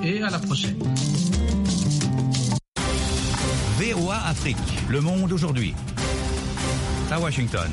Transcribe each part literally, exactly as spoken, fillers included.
et à la prochaine. V O A Afrique, le monde aujourd'hui. À Washington.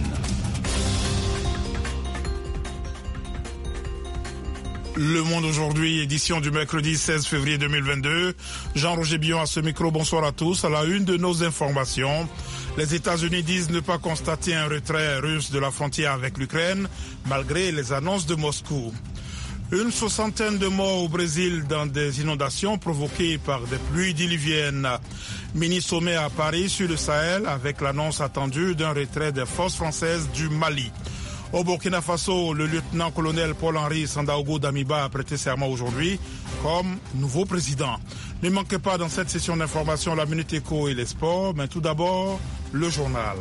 Le Monde aujourd'hui, édition du mercredi seize février deux mille vingt-deux. Jean-Roger Billon à ce micro, bonsoir à tous. À la une de nos informations, les États-Unis disent ne pas constater un retrait russe de la frontière avec l'Ukraine, malgré les annonces de Moscou. Une soixantaine de morts au Brésil dans des inondations provoquées par des pluies diluviennes. Mini-sommet à Paris sur le Sahel avec l'annonce attendue d'un retrait des forces françaises du Mali. Au Burkina Faso, le lieutenant-colonel Paul-Henri Sandaogo Damiba a prêté serment aujourd'hui comme nouveau président. Ne manquez pas dans cette session d'information la Minute Éco et les sports, mais tout d'abord, le journal.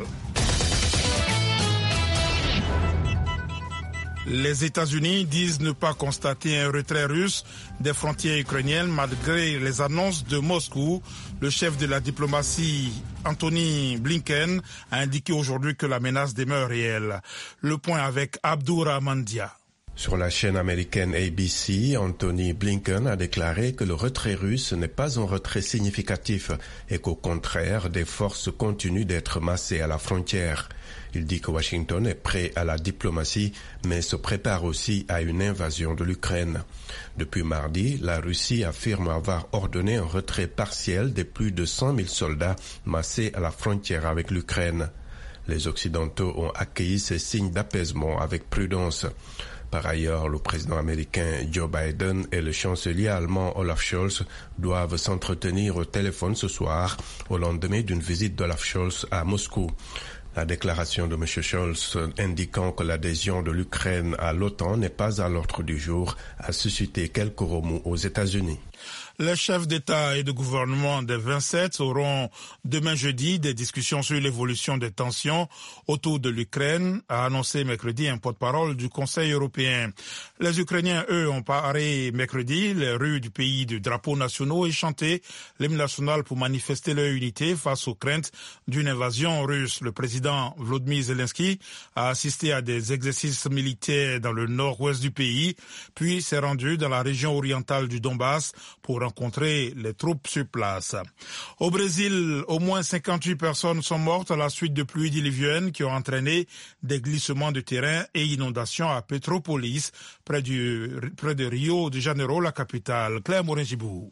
Les États-Unis disent ne pas constater un retrait russe des frontières ukrainiennes malgré les annonces de Moscou. Le chef de la diplomatie, Anthony Blinken, a indiqué aujourd'hui que la menace demeure réelle. Le point avec Abdourahmane Dia. Sur la chaîne américaine A B C, Anthony Blinken a déclaré que le retrait russe n'est pas un retrait significatif et qu'au contraire, des forces continuent d'être massées à la frontière. Il dit que Washington est prêt à la diplomatie, mais se prépare aussi à une invasion de l'Ukraine. Depuis mardi, la Russie affirme avoir ordonné un retrait partiel de plus de cent mille soldats massés à la frontière avec l'Ukraine. Les Occidentaux ont accueilli ces signes d'apaisement avec prudence. Par ailleurs, le président américain Joe Biden et le chancelier allemand Olaf Scholz doivent s'entretenir au téléphone ce soir, au lendemain d'une visite d'Olaf Scholz à Moscou. La déclaration de M. Scholz indiquant que l'adhésion de l'Ukraine à l'OTAN n'est pas à l'ordre du jour a suscité quelques remous aux États-Unis. Les chefs d'État et de gouvernement des vingt-sept auront demain jeudi des discussions sur l'évolution des tensions autour de l'Ukraine, a annoncé mercredi un porte-parole du Conseil européen. Les Ukrainiens, eux, ont paré mercredi les rues du pays de drapeaux nationaux et chanté l'hymne national pour manifester leur unité face aux craintes d'une invasion russe. Le président Volodymyr Zelensky a assisté à des exercices militaires dans le nord-ouest du pays, puis s'est rendu dans la région orientale du Donbass pour rencontrer les troupes sur place. Au Brésil, au moins cinquante-huit personnes sont mortes à la suite de pluies diluviennes qui ont entraîné des glissements de terrain et inondations à Petrópolis, près, du, près de Rio de Janeiro, la capitale. Claire Morin-Gibou.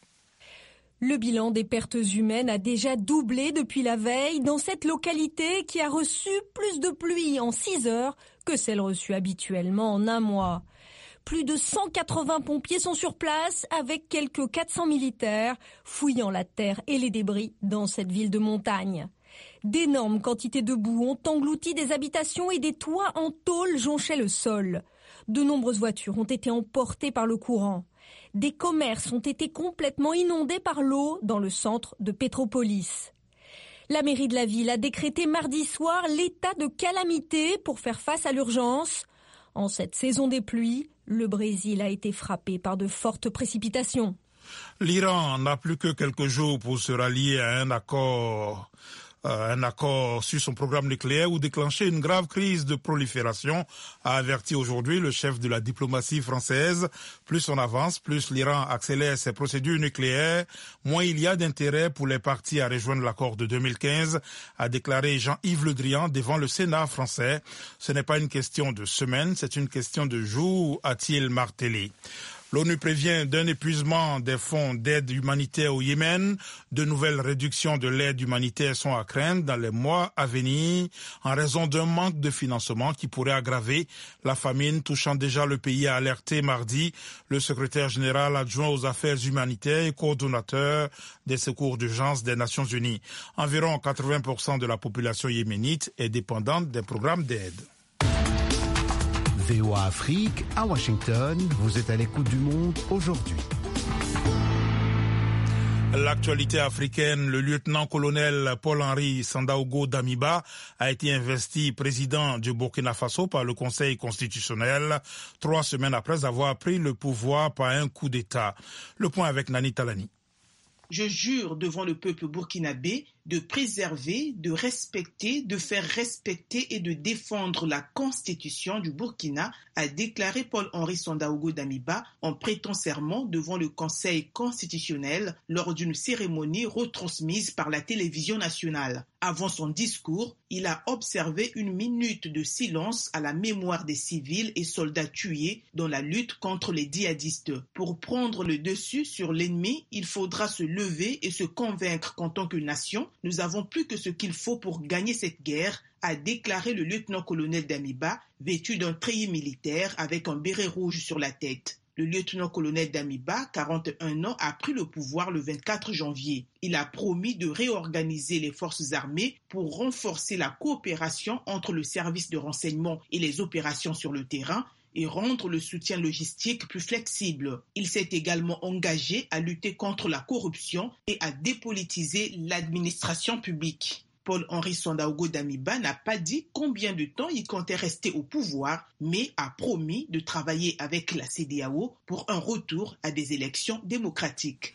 Le bilan des pertes humaines a déjà doublé depuis la veille dans cette localité qui a reçu plus de pluie en six heures que celle reçue habituellement en un mois. Plus de cent quatre-vingts pompiers sont sur place avec quelques quatre cents militaires fouillant la terre et les débris dans cette ville de montagne. D'énormes quantités de boue ont englouti des habitations et des toits en tôle jonchaient le sol. De nombreuses voitures ont été emportées par le courant. Des commerces ont été complètement inondés par l'eau dans le centre de Petrópolis. La mairie de la ville a décrété mardi soir l'état de calamité pour faire face à l'urgence. En cette saison des pluies, le Brésil a été frappé par de fortes précipitations. L'Iran n'a plus que quelques jours pour se rallier à un accord, euh, un accord sur son programme nucléaire ou déclencher une grave crise de prolifération, a averti aujourd'hui le chef de la diplomatie française. Plus on avance, plus l'Iran accélère ses procédures nucléaires, moins il y a d'intérêt pour les partis à rejoindre l'accord de deux mille quinze, a déclaré Jean-Yves Le Drian devant le Sénat français. Ce n'est pas une question de semaines, c'est une question de jours, a-t-il martelé. L'ONU prévient d'un épuisement des fonds d'aide humanitaire au Yémen. De nouvelles réductions de l'aide humanitaire sont à craindre dans les mois à venir en raison d'un manque de financement qui pourrait aggraver la famine touchant déjà le pays, a alerté mardi le secrétaire général adjoint aux affaires humanitaires et coordonnateur des secours d'urgence des Nations Unies. Environ quatre-vingts pour cent de la population yéménite est dépendante des programmes d'aide. V O A Afrique, à Washington, vous êtes à l'écoute du monde aujourd'hui. L'actualité africaine, le lieutenant-colonel Paul-Henri Sandaogo Damiba a été investi président du Burkina Faso par le Conseil constitutionnel, trois semaines après avoir pris le pouvoir par un coup d'État. Le point avec Nani Talani. Je jure devant le peuple burkinabé de préserver, de respecter, de faire respecter et de défendre la constitution du Burkina, a déclaré Paul-Henri Sandaogo Damiba en prêtant serment devant le Conseil constitutionnel lors d'une cérémonie retransmise par la télévision nationale. Avant son discours, il a observé une minute de silence à la mémoire des civils et soldats tués dans la lutte contre les djihadistes. Pour prendre le dessus sur l'ennemi, il faudra se lever et se convaincre qu'en tant que nation, nous avons plus que ce qu'il faut pour gagner cette guerre, a déclaré le lieutenant-colonel Damiba, vêtu d'un treillis militaire avec un béret rouge sur la tête. Le lieutenant-colonel Damiba, quarante et un ans, a pris le pouvoir le vingt-quatre janvier. Il a promis de réorganiser les forces armées pour renforcer la coopération entre le service de renseignement et les opérations sur le terrain et rendre le soutien logistique plus flexible. Il s'est également engagé à lutter contre la corruption et à dépolitiser l'administration publique. Paul-Henri Sandaogo Damiba n'a pas dit combien de temps il comptait rester au pouvoir, mais a promis de travailler avec la C E D E A O pour un retour à des élections démocratiques.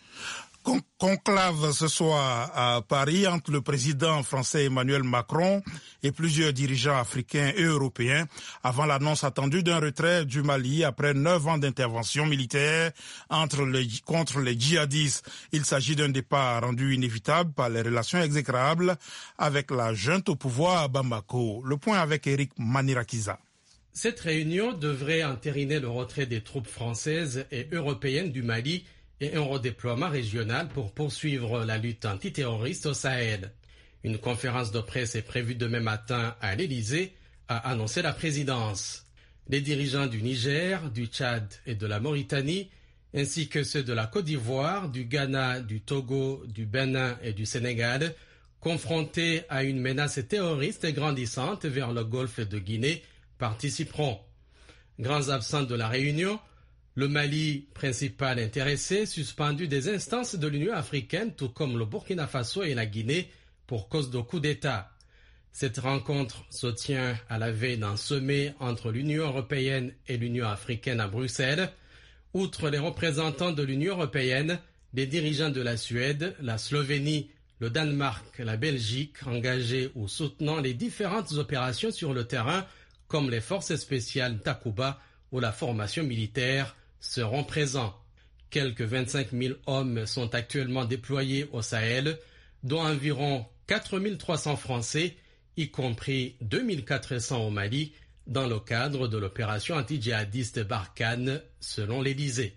Conclave ce soir à Paris entre le président français Emmanuel Macron et plusieurs dirigeants africains et européens avant l'annonce attendue d'un retrait du Mali après neuf ans d'intervention militaire entre les, contre les djihadistes. Il s'agit d'un départ rendu inévitable par les relations exécrables avec la junte au pouvoir à Bamako. Le point avec Eric Manirakiza. Cette réunion devrait entériner le retrait des troupes françaises et européennes du Mali et un redéploiement régional pour poursuivre la lutte antiterroriste au Sahel. Une conférence de presse est prévue demain matin à l'Élysée, a annoncé la présidence. Les dirigeants du Niger, du Tchad et de la Mauritanie, ainsi que ceux de la Côte d'Ivoire, du Ghana, du Togo, du Bénin et du Sénégal, confrontés à une menace terroriste grandissante vers le golfe de Guinée, participeront. Grands absents de la réunion, le Mali, principal intéressé, suspendu des instances de l'Union africaine, tout comme le Burkina Faso et la Guinée, pour cause de coup d'État. Cette rencontre se tient à la veille d'un sommet entre l'Union européenne et l'Union africaine à Bruxelles. Outre les représentants de l'Union européenne, les dirigeants de la Suède, la Slovénie, le Danemark, la Belgique, engagés ou soutenant les différentes opérations sur le terrain, comme les forces spéciales Takuba ou la formation militaire, seront présents. Quelques vingt-cinq mille hommes sont actuellement déployés au Sahel, dont environ quatre mille trois cents Français, y compris deux mille quatre cents au Mali, dans le cadre de l'opération anti-djihadiste Barkhane, selon l'Élysée.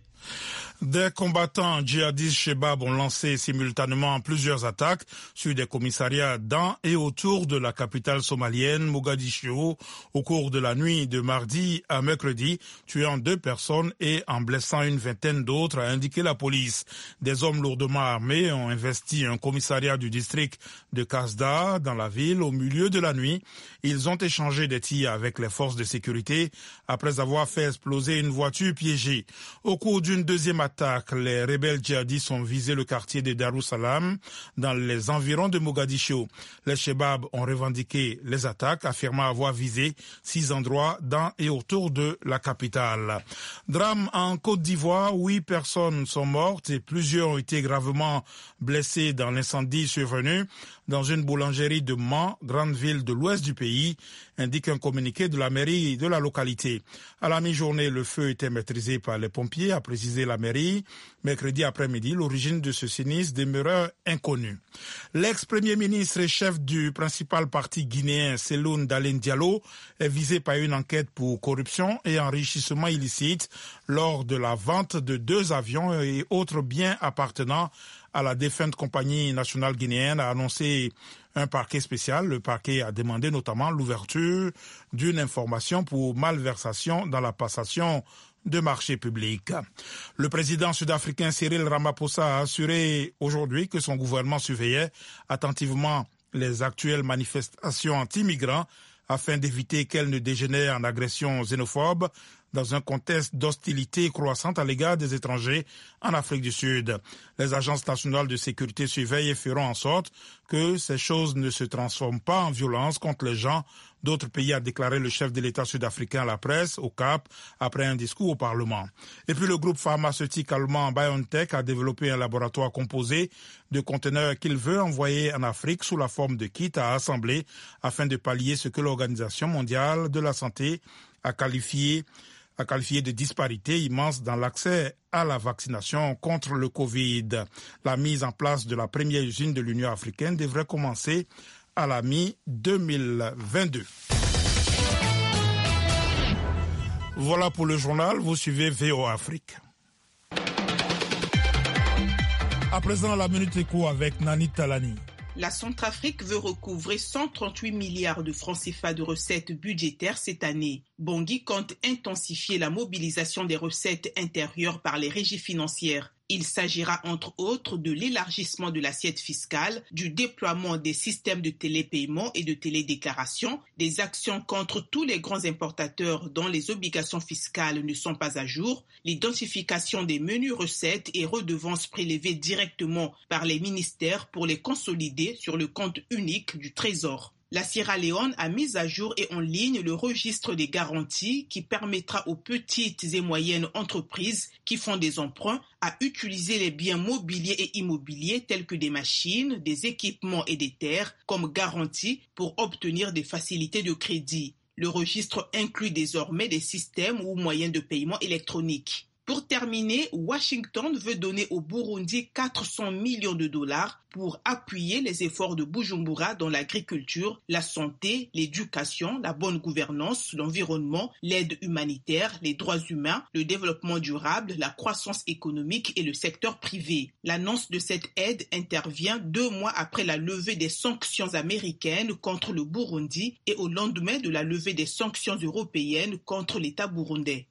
Des combattants djihadistes Chebab ont lancé simultanément plusieurs attaques sur des commissariats dans et autour de la capitale somalienne, Mogadiscio, au cours de la nuit de mardi à mercredi, tuant deux personnes et en blessant une vingtaine d'autres, a indiqué la police. Des hommes lourdement armés ont investi un commissariat du district de Kasda dans la ville au milieu de la nuit. Ils ont échangé des tirs avec les forces de sécurité après avoir fait exploser une voiture piégée. Au cours d'une deuxième attaque, les rebelles djihadistes ont visé le quartier de Darussalam dans les environs de Mogadiscio. Les Chebab ont revendiqué les attaques, affirmant avoir visé six endroits dans et autour de la capitale. Drame en Côte d'Ivoire, huit personnes sont mortes et plusieurs ont été gravement blessées dans l'incendie survenu dans une boulangerie de Mans, grande ville de l'ouest du pays, indique un communiqué de la mairie de la localité. À la mi-journée, le feu était maîtrisé par les pompiers, a précisé la mairie. Mercredi après-midi, l'origine de ce sinistre demeurait inconnue. L'ex-premier ministre et chef du principal parti guinéen, Seloun Dalen Diallo, est visé par une enquête pour corruption et enrichissement illicite lors de la vente de deux avions et autres biens appartenant à la défunte compagnie nationale guinéenne, a annoncé un parquet spécial. Le parquet a demandé notamment l'ouverture d'une information pour malversation dans la passation de marchés publics. Le président sud-africain Cyril Ramaphosa a assuré aujourd'hui que son gouvernement surveillait attentivement les actuelles manifestations anti-migrants afin d'éviter qu'elles ne dégénèrent en agressions xénophobes dans un contexte d'hostilité croissante à l'égard des étrangers en Afrique du Sud. Les agences nationales de sécurité surveillent et feront en sorte que ces choses ne se transforment pas en violence contre les gens d'autres pays, a déclaré le chef de l'État sud-africain à la presse au Cap après un discours au Parlement. Et puis le groupe pharmaceutique allemand BioNTech a développé un laboratoire composé de conteneurs qu'il veut envoyer en Afrique sous la forme de kits à assembler afin de pallier ce que l'Organisation mondiale de la santé a qualifié a qualifié de disparité immense dans l'accès à la vaccination contre le Covid. La mise en place de la première usine de l'Union africaine devrait commencer à la mi deux mille vingt-deux. Voilà pour le journal, vous suivez V O A Afrique. À présent, la Minute Éco avec Nani Talani. La Centrafrique veut recouvrer cent trente-huit milliards de francs C F A de recettes budgétaires cette année. Bangui compte intensifier la mobilisation des recettes intérieures par les régies financières. Il s'agira entre autres de l'élargissement de l'assiette fiscale, du déploiement des systèmes de télépaiement et de télédéclaration, des actions contre tous les grands importateurs dont les obligations fiscales ne sont pas à jour, l'identification des menues recettes et redevances prélevées directement par les ministères pour les consolider sur le compte unique du Trésor. La Sierra Leone a mis à jour et en ligne le registre des garanties qui permettra aux petites et moyennes entreprises qui font des emprunts à utiliser les biens mobiliers et immobiliers tels que des machines, des équipements et des terres comme garantie pour obtenir des facilités de crédit. Le registre inclut désormais des systèmes ou moyens de paiement électroniques. Pour terminer, Washington veut donner au Burundi quatre cents millions de dollars pour appuyer les efforts de Bujumbura dans l'agriculture, la santé, l'éducation, la bonne gouvernance, l'environnement, l'aide humanitaire, les droits humains, le développement durable, la croissance économique et le secteur privé. L'annonce de cette aide intervient deux mois après la levée des sanctions américaines contre le Burundi et au lendemain de la levée des sanctions européennes contre l'État burundais.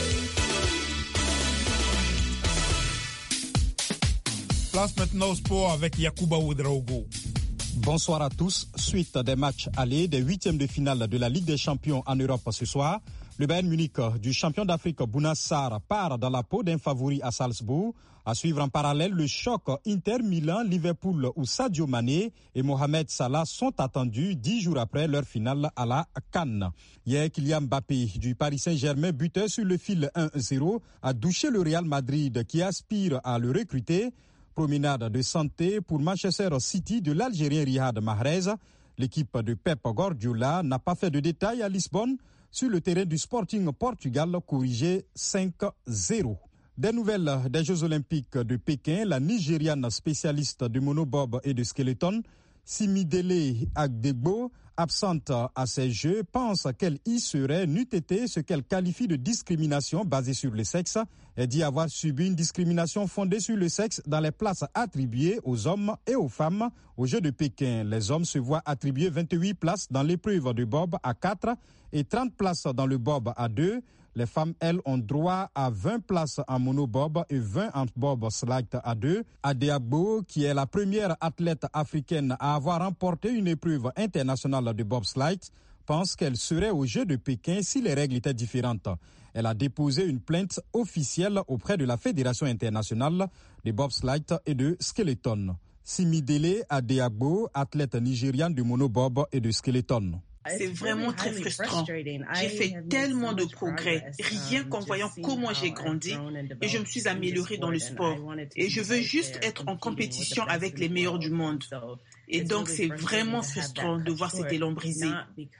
Place maintenant au sport avec Yacouba Ouedraogo. Bonsoir à tous. Suite des matchs allés des huitièmes de finale de la Ligue des Champions en Europe ce soir, le Bayern Munich du champion d'Afrique Bouna Sarr part dans la peau d'un favori à Salzbourg. À suivre en parallèle le choc Inter-Milan-Liverpool où Sadio Mané et Mohamed Salah sont attendus dix jours après leur finale à la Cannes. Hier, Kylian Mbappé du Paris Saint-Germain, buteur sur le fil un zéro, a douché le Real Madrid qui aspire à le recruter. Promenade de santé pour Manchester City de l'Algérien Riyad Mahrez. L'équipe de Pep Guardiola n'a pas fait de détails à Lisbonne sur le terrain du Sporting Portugal corrigé cinq zéro. Des nouvelles des Jeux Olympiques de Pékin, la Nigériane spécialiste de monobob et de skeleton, Simidele Agdegbo, absente à ces Jeux, pense qu'elle y serait n'eût été ce qu'elle qualifie de discrimination basée sur le sexe. Elle dit avoir subi une discrimination fondée sur le sexe dans les places attribuées aux hommes et aux femmes. Aux Jeux de Pékin, les hommes se voient attribuer vingt-huit places dans l'épreuve de bob à quatre et trente places dans le bob à deux. Les femmes, elles, ont droit à vingt places en monobob et vingt en bobsleigh à deux. Adeagbo, qui est la première athlète africaine à avoir remporté une épreuve internationale de bobsleigh, pense qu'elle serait aux Jeux de Pékin si les règles étaient différentes. Elle a déposé une plainte officielle auprès de la Fédération internationale de bobsleigh et de skeleton. Simidele Adeagbo, athlète nigériane du monobob et de skeleton. C'est vraiment très frustrant. J'ai fait tellement de progrès, rien qu'en voyant comment j'ai grandi et je me suis améliorée dans le sport. Et je veux juste être en compétition avec les meilleurs du monde. Et donc c'est vraiment frustrant de voir cet élan brisé.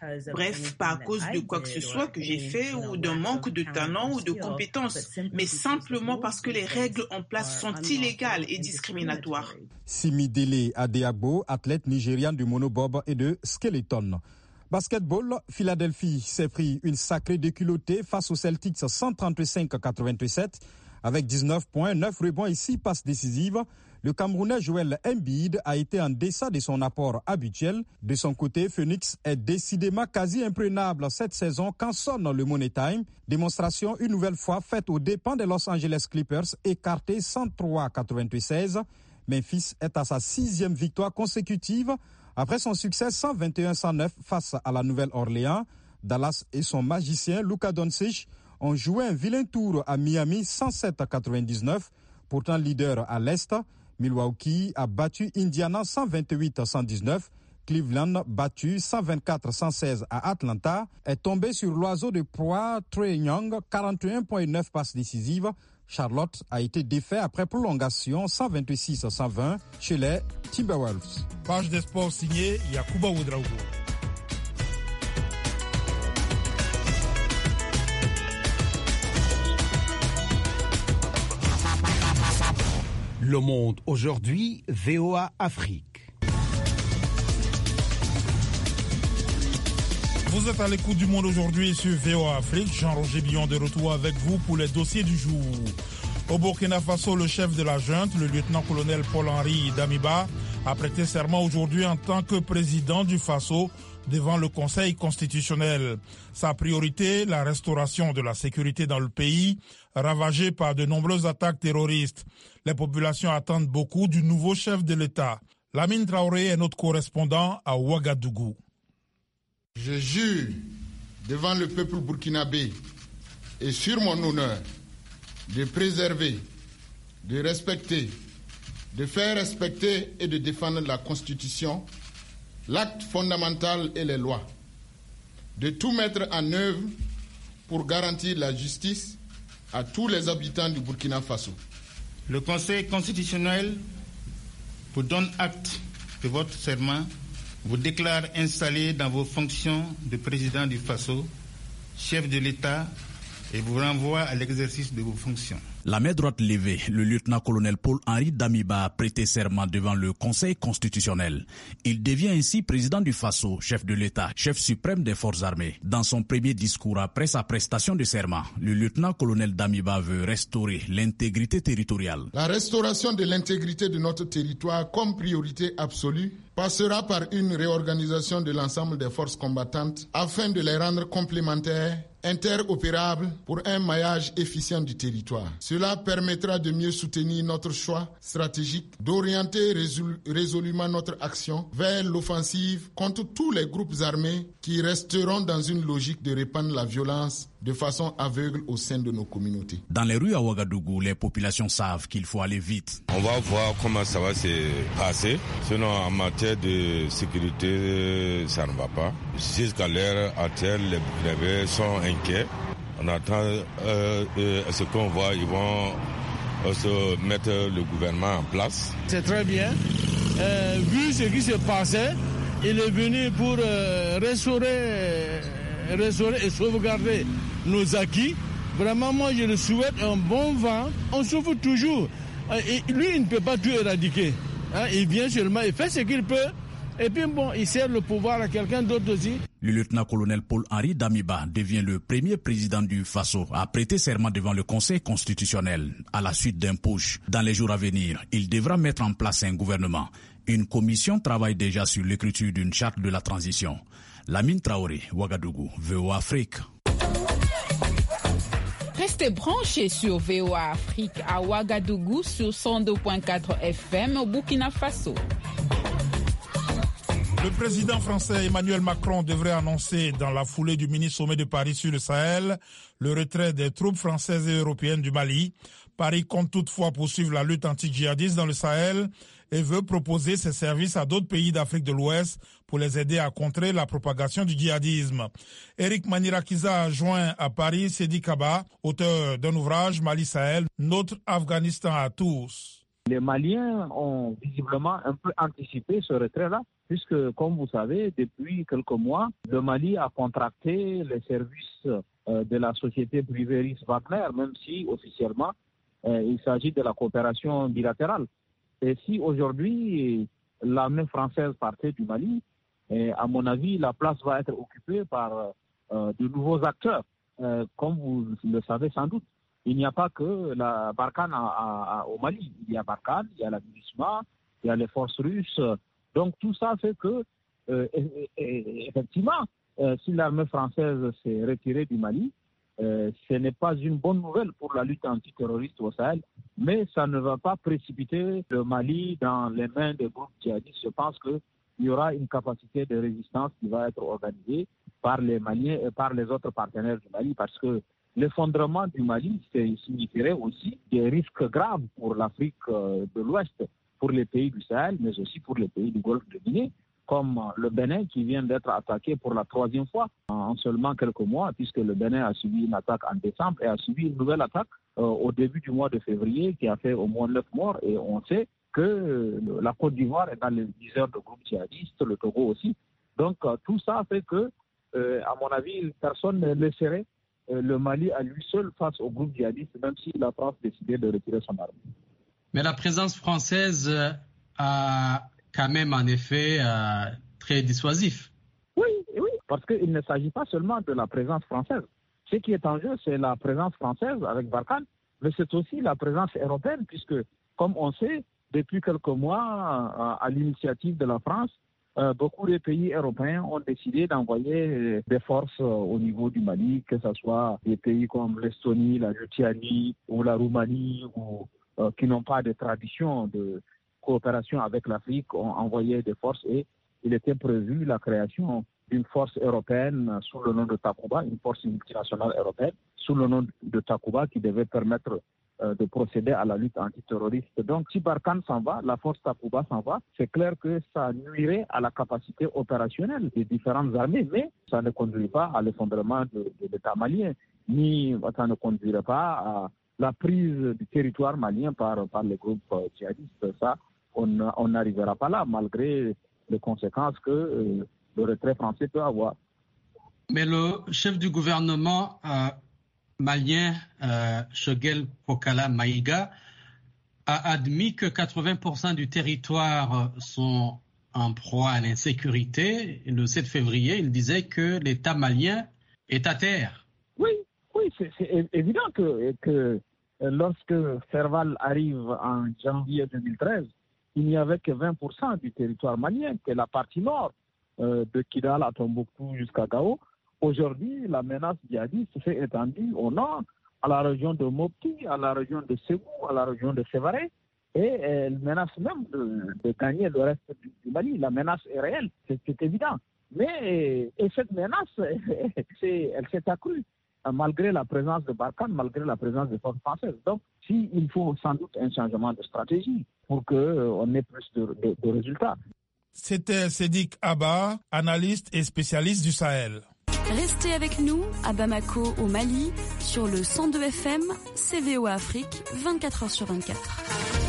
Bref, pas à cause de quoi que ce soit que j'ai fait ou d'un manque de talent ou de compétences, mais simplement parce que les règles en place sont illégales et discriminatoires. Simidele Adeagbo, athlète nigériane du monobob et de skeleton. Basketball, Philadelphie s'est pris une sacrée déculottée face aux Celtics cent trente-cinq à quatre-vingt-sept avec dix-neuf points, neuf rebonds et six passes décisives. Le Camerounais Joel Embiid a été en deçà de son apport habituel. De son côté, Phoenix est décidément quasi imprenable cette saison quand sonne le Money Time. Démonstration une nouvelle fois faite aux dépens des Los Angeles Clippers, écartés cent trois à quatre-vingt-seize. Memphis est à sa sixième victoire consécutive. Après son succès cent vingt et un à cent neuf face à la Nouvelle-Orléans, Dallas et son magicien Luka Doncic ont joué un vilain tour à Miami cent sept à quatre-vingt-dix-neuf. Pourtant leader à l'Est, Milwaukee a battu Indiana cent vingt-huit à cent dix-neuf. Cleveland, battu cent vingt-quatre à cent seize à Atlanta, est tombé sur l'oiseau de proie Trae Young, quarante et un virgule neuf passes décisives. Charlotte a été défait après prolongation cent vingt-six à cent vingt chez les Timberwolves. Page des sports signée Yakuba Ouedraogo. Le Monde aujourd'hui, V O A Afrique. Vous êtes à l'écoute du Monde aujourd'hui sur V O A Afrique. Jean-Roger Billon de retour avec vous pour les dossiers du jour. Au Burkina Faso, le chef de la junte, le lieutenant-colonel Paul-Henri Damiba, a prêté serment aujourd'hui en tant que président du Faso devant le Conseil constitutionnel. Sa priorité, la restauration de la sécurité dans le pays, ravagé par de nombreuses attaques terroristes. Les populations attendent beaucoup du nouveau chef de l'État. Lamine Traoré est notre correspondant à Ouagadougou. Je jure devant le peuple burkinabé et sur mon honneur de préserver, de respecter, de faire respecter et de défendre la Constitution, l'acte fondamental et les lois, de tout mettre en œuvre pour garantir la justice à tous les habitants du Burkina Faso. Le Conseil constitutionnel vous donne acte de votre serment, vous déclare installé dans vos fonctions de président du Faso, chef de l'État, et vous renvoie à l'exercice de vos fonctions. La main droite levée, le lieutenant-colonel Paul-Henri Damiba a prêté serment devant le Conseil constitutionnel. Il devient ainsi président du Faso, chef de l'État, chef suprême des forces armées. Dans son premier discours après sa prestation de serment, le lieutenant-colonel Damiba veut restaurer l'intégrité territoriale. La restauration de l'intégrité de notre territoire comme priorité absolue passera par une réorganisation de l'ensemble des forces combattantes afin de les rendre complémentaires, interopérables pour un maillage efficient du territoire. Cela permettra de mieux soutenir notre choix stratégique, d'orienter résol- résolument notre action vers l'offensive contre tous les groupes armés qui resteront dans une logique de répandre la violence de façon aveugle au sein de nos communautés. Dans les rues à Ouagadougou, les populations savent qu'il faut aller vite. On va voir comment ça va se passer. Sinon, en matière de sécurité, ça ne va pas. Jusqu'à l'heure actuelle, les Burkinabés sont inquiets. On attend euh, euh, ce qu'on voit, ils vont euh, se mettre le gouvernement en place. C'est très bien. Euh, vu ce qui se passait, il est venu pour euh, restaurer, restaurer et sauvegarder nos acquis. Vraiment, moi, je le souhaite un bon vent. On souffre toujours. Et lui, il ne peut pas tout éradiquer. Hein, il vient seulement, il fait ce qu'il peut. Et puis bon, il sert le pouvoir à quelqu'un d'autre aussi. Le lieutenant-colonel Paul-Henri Damiba devient le premier président du Faso à prêter serment devant le Conseil constitutionnel à la suite d'un push. Dans les jours à venir, il devra mettre en place un gouvernement. Une commission travaille déjà sur l'écriture d'une charte de la transition. Lamine Traoré, Ouagadougou, V O A Afrique. Restez branchés sur V O A Afrique à Ouagadougou sur cent deux virgule quatre F M au Burkina Faso. Le président français Emmanuel Macron devrait annoncer dans la foulée du mini-sommet de Paris sur le Sahel le retrait des troupes françaises et européennes du Mali. Paris compte toutefois poursuivre la lutte anti-djihadiste dans le Sahel et veut proposer ses services à d'autres pays d'Afrique de l'Ouest pour les aider à contrer la propagation du djihadisme. Eric Manirakiza a joint à Paris Sedi Kaba, auteur d'un ouvrage Mali Sahel, notre Afghanistan à tous. Les Maliens ont visiblement un peu anticipé ce retrait-là, puisque, comme vous savez, depuis quelques mois, le Mali a contracté les services euh, de la société privée Ris Wagner, même si officiellement euh, il s'agit de la coopération bilatérale. Et si aujourd'hui l'armée française partait du Mali, et à mon avis, la place va être occupée par euh, de nouveaux acteurs, euh, comme vous le savez sans doute. Il n'y a pas que la Barkhane à, à, à, au Mali. Il y a Barkhane, il y a la MINUSMA, il y a les forces russes. Donc tout ça fait que, euh, et, et, effectivement, euh, si l'armée française s'est retirée du Mali, euh, ce n'est pas une bonne nouvelle pour la lutte antiterroriste au Sahel, mais ça ne va pas précipiter le Mali dans les mains des groupes djihadistes. Je pense qu'il y aura une capacité de résistance qui va être organisée par les Maliens et par les autres partenaires du Mali, parce que l'effondrement du Mali signifierait aussi des risques graves pour l'Afrique de l'Ouest, pour les pays du Sahel, mais aussi pour les pays du Golfe de Guinée, comme le Bénin qui vient d'être attaqué pour la troisième fois en seulement quelques mois, puisque le Bénin a subi une attaque en décembre et a subi une nouvelle attaque euh, au début du mois de février qui a fait au moins neuf morts. Et on sait que la Côte d'Ivoire est dans les viseurs de groupes djihadistes, le Togo aussi. Donc euh, tout ça fait que, euh, à mon avis, personne ne laisserait euh, le Mali à lui seul face au groupe djihadiste, même si la France décidait de retirer son arme. Mais la présence française a quand même un effet euh, très dissuasif. Oui, oui, parce qu'il ne s'agit pas seulement de la présence française. Ce qui est en jeu, c'est la présence française avec Barkhane, mais c'est aussi la présence européenne, puisque, comme on sait, depuis quelques mois, à, à l'initiative de la France, euh, beaucoup de pays européens ont décidé d'envoyer des forces au niveau du Mali, que ce soit des pays comme l'Estonie, la Lituanie ou la Roumanie, ou, euh, qui n'ont pas de tradition de coopération avec l'Afrique, ont envoyé des forces et il était prévu la création d'une force européenne sous le nom de Takuba, une force multinationale européenne sous le nom de Takuba qui devait permettre euh, de procéder à la lutte antiterroriste. Donc si Barkhane s'en va, la force Takuba s'en va, c'est clair que ça nuirait à la capacité opérationnelle des différentes armées, mais ça ne conduit pas à l'effondrement de, de l'État malien, ni ça ne conduirait pas à la prise du territoire malien par, par les groupes euh, djihadistes. Ça, on n'arrivera pas là, malgré les conséquences que euh, le retrait français peut avoir. Mais le chef du gouvernement euh, malien, euh, Choguel Kokala Maïga, a admis que quatre-vingts pour cent du territoire sont en proie à l'insécurité. Le sept février, il disait que l'État malien est à terre. Oui, oui, c'est, c'est évident que, que lorsque Serval arrive en janvier deux mille treize, il n'y avait que vingt pour cent du territoire malien, que la partie nord euh, de Kidal à Tombouctou jusqu'à Gao. Aujourd'hui, la menace djihadiste s'est étendue au nord, à la région de Mopti, à la région de Ségou, à la région de Sévaré, et elle menace même de, de gagner le reste du, du Mali. La menace est réelle, c'est, c'est évident. Mais et cette menace, c'est, elle s'est accrue, malgré la présence de Barkhane, malgré la présence des forces françaises. Donc, si, il faut sans doute un changement de stratégie pour qu'on euh, ait plus de, de, de résultats. C'était Sédik Abba, analyste et spécialiste du Sahel. Restez avec nous à Bamako, au Mali, sur le cent deux F M, C V O Afrique, vingt-quatre heures sur vingt-quatre.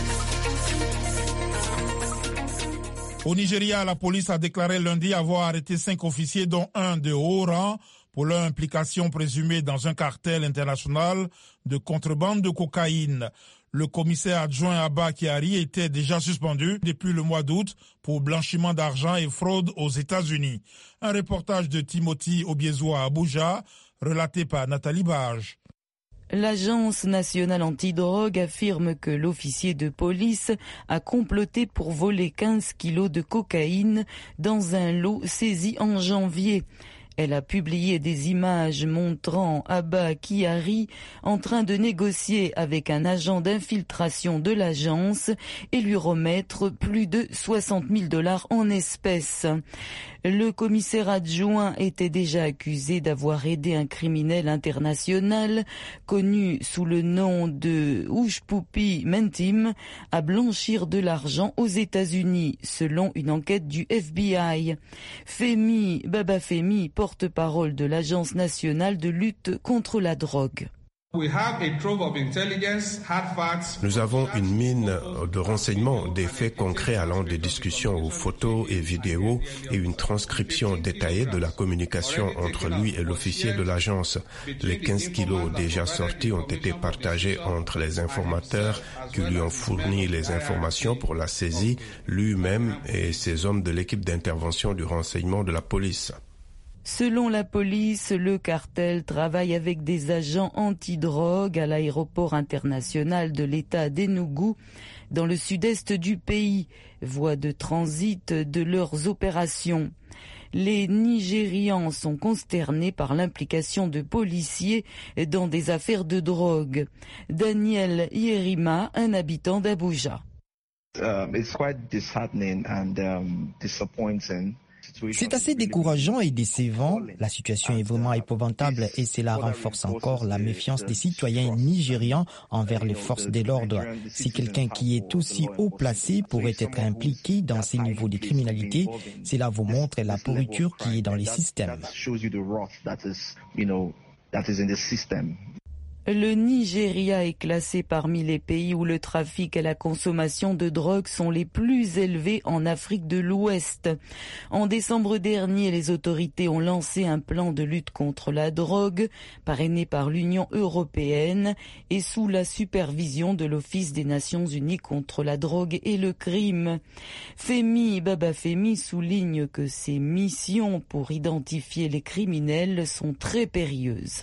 Au Nigeria, la police a déclaré lundi avoir arrêté cinq officiers, dont un de haut rang, pour leur implication présumée dans un cartel international de contrebande de cocaïne. Le commissaire adjoint Abba Kyari était déjà suspendu depuis le mois d'août pour blanchiment d'argent et fraude aux États-Unis. Un reportage de Timothy Obiezoa à Abuja, relaté par Nathalie Barge. L'Agence nationale antidrogue affirme que l'officier de police a comploté pour voler quinze kilos de cocaïne dans un lot saisi en janvier. Elle a publié des images montrant Abba Kyari en train de négocier avec un agent d'infiltration de l'agence et lui remettre plus de soixante mille dollars en espèces. Le commissaire adjoint était déjà accusé d'avoir aidé un criminel international connu sous le nom de Oujpoupi Mentim à blanchir de l'argent aux États-Unis, selon une enquête du F B I. Femi Babafemi, porte-parole de l'Agence nationale de lutte contre la drogue. Nous avons une mine de renseignements, des faits concrets allant des discussions aux photos et vidéos et une transcription détaillée de la communication entre lui et l'officier de l'agence. Les quinze kilos déjà sortis ont été partagés entre les informateurs qui lui ont fourni les informations pour la saisie, lui-même et ses hommes de l'équipe d'intervention du renseignement de la police. Selon la police, le cartel travaille avec des agents antidrogue à l'aéroport international de l'État d'Enugu, dans le sud-est du pays, voie de transit de leurs opérations. Les Nigérians sont consternés par l'implication de policiers dans des affaires de drogue. Daniel Yerima, un habitant d'Abuja. Um, it's quite disheartening and um, disappointing. C'est assez décourageant et décevant. La situation est vraiment épouvantable et cela renforce encore la méfiance des citoyens nigérians envers les forces de l'ordre. Si quelqu'un qui est aussi haut placé pourrait être impliqué dans ces niveaux de criminalité, cela vous montre la pourriture qui est dans les systèmes. Le Nigeria est classé parmi les pays où le trafic et la consommation de drogue sont les plus élevés en Afrique de l'Ouest. En décembre dernier, les autorités ont lancé un plan de lutte contre la drogue, parrainé par l'Union européenne et sous la supervision de l'Office des Nations Unies contre la drogue et le crime. Femi Babafemi souligne que ces missions pour identifier les criminels sont très périlleuses.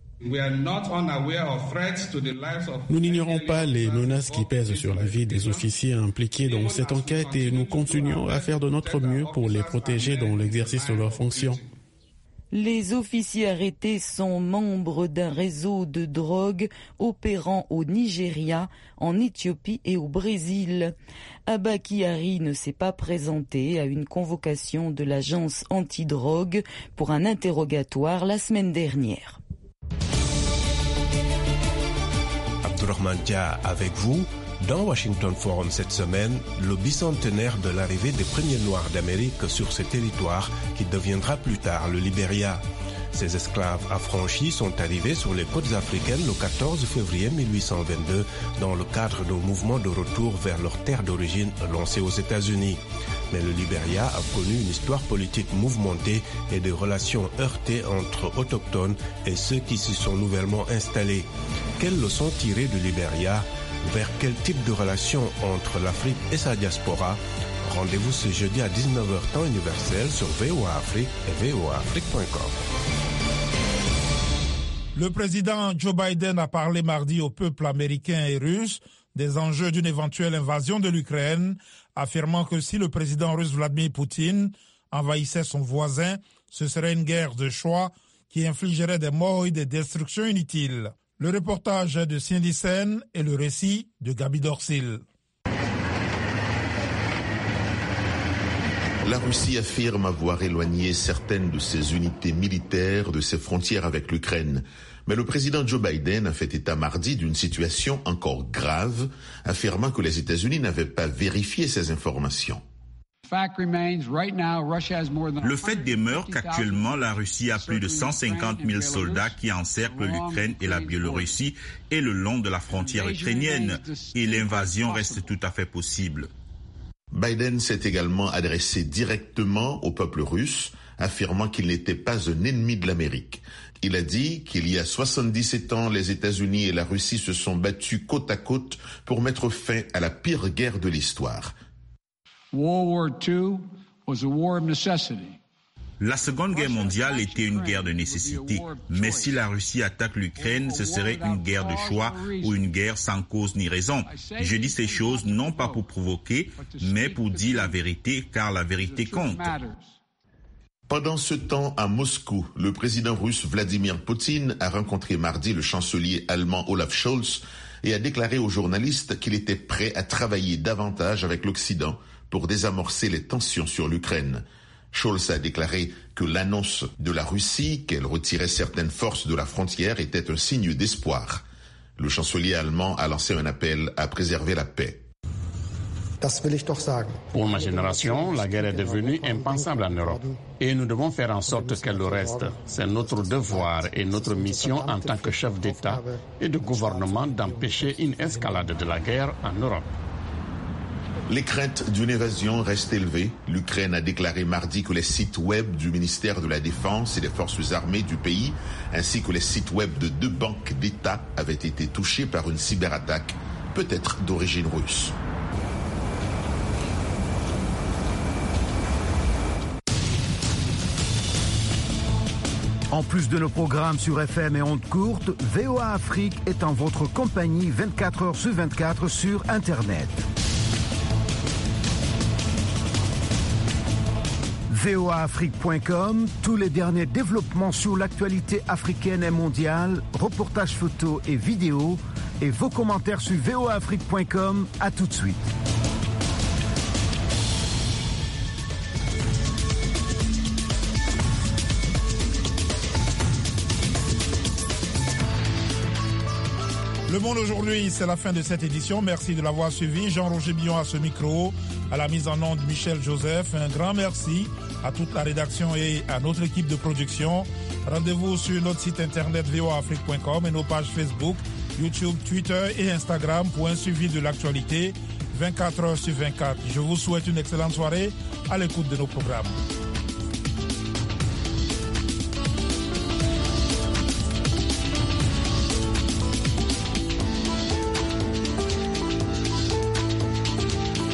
Nous n'ignorons pas les menaces qui pèsent sur la vie des officiers impliqués dans cette enquête et nous continuons à faire de notre mieux pour les protéger dans l'exercice de leurs fonctions. Les officiers arrêtés sont membres d'un réseau de drogue opérant au Nigeria, en Éthiopie et au Brésil. Abba Kyari ne s'est pas présenté à une convocation de l'agence antidrogue pour un interrogatoire la semaine dernière. Abdourahmane Dia avec vous. Dans Washington Forum cette semaine, le bicentenaire de l'arrivée des premiers Noirs d'Amérique sur ce territoire qui deviendra plus tard le Libéria. Ces esclaves affranchis sont arrivés sur les côtes africaines le quatorze février mille huit cent vingt-deux dans le cadre d'un mouvement de retour vers leur terre d'origine lancé aux États-Unis. Mais le Libéria a connu une histoire politique mouvementée et des relations heurtées entre autochtones et ceux qui s'y sont nouvellement installés. Quelles leçons tirer du Libéria? Vers quel type de relation entre l'Afrique et sa diaspora? Rendez-vous ce jeudi à dix-neuf heures temps universel sur V O A Afrique et V O A Afrique point com. Le président Joe Biden a parlé mardi au peuple américain et russe des enjeux d'une éventuelle invasion de l'Ukraine, affirmant que si le président russe Vladimir Poutine envahissait son voisin, ce serait une guerre de choix qui infligerait des morts et des destructions inutiles. Le reportage de Cindy Sen et le récit de Gabi Dorsil. La Russie affirme avoir éloigné certaines de ses unités militaires de ses frontières avec l'Ukraine. Mais le président Joe Biden a fait état mardi d'une situation encore grave, affirmant que les États-Unis n'avaient pas vérifié ces informations. Le fait demeure qu'actuellement la Russie a plus de cent cinquante mille soldats qui encerclent l'Ukraine et la Biélorussie et le long de la frontière ukrainienne, et l'invasion reste tout à fait possible. Biden s'est également adressé directement au peuple russe, affirmant qu'il n'était pas un ennemi de l'Amérique. Il a dit qu'il y a soixante-dix-sept ans, les États-Unis et la Russie se sont battus côte à côte pour mettre fin à la pire guerre de l'histoire. La Seconde Guerre mondiale était une guerre de nécessité, mais si la Russie attaque l'Ukraine, ce serait une guerre de choix ou une guerre sans cause ni raison. Je dis ces choses non pas pour provoquer, mais pour dire la vérité, car la vérité compte. Pendant ce temps, à Moscou, le président russe Vladimir Poutine a rencontré mardi le chancelier allemand Olaf Scholz et a déclaré aux journalistes qu'il était prêt à travailler davantage avec l'Occident pour désamorcer les tensions sur l'Ukraine. Scholz a déclaré que l'annonce de la Russie qu'elle retirait certaines forces de la frontière était un signe d'espoir. Le chancelier allemand a lancé un appel à préserver la paix. Pour ma génération, la guerre est devenue impensable en Europe et nous devons faire en sorte qu'elle le reste. C'est notre devoir et notre mission en tant que chef d'État et de gouvernement d'empêcher une escalade de la guerre en Europe. Les craintes d'une évasion restent élevées. L'Ukraine a déclaré mardi que les sites web du ministère de la Défense et des forces armées du pays, ainsi que les sites web de deux banques d'État, avaient été touchés par une cyberattaque, peut-être d'origine russe. En plus de nos programmes sur F M et ondes courtes, V O A Afrique est en votre compagnie vingt-quatre heures sur vingt-quatre sur Internet. V O A Afrique point com, tous les derniers développements sur l'actualité africaine et mondiale, reportages photos et vidéos, et vos commentaires sur V O A Afrique point com. À tout de suite. Le Monde aujourd'hui, c'est la fin de cette édition. Merci de l'avoir suivi. Jean-Roger Billon à ce micro, à la mise en onde Michel Joseph. Un grand merci à toute la rédaction et à notre équipe de production. Rendez-vous sur notre site internet v o a afrique point com et nos pages Facebook, YouTube, Twitter et Instagram pour un suivi de l'actualité vingt-quatre heures sur vingt-quatre. Je vous souhaite une excellente soirée à l'écoute de nos programmes.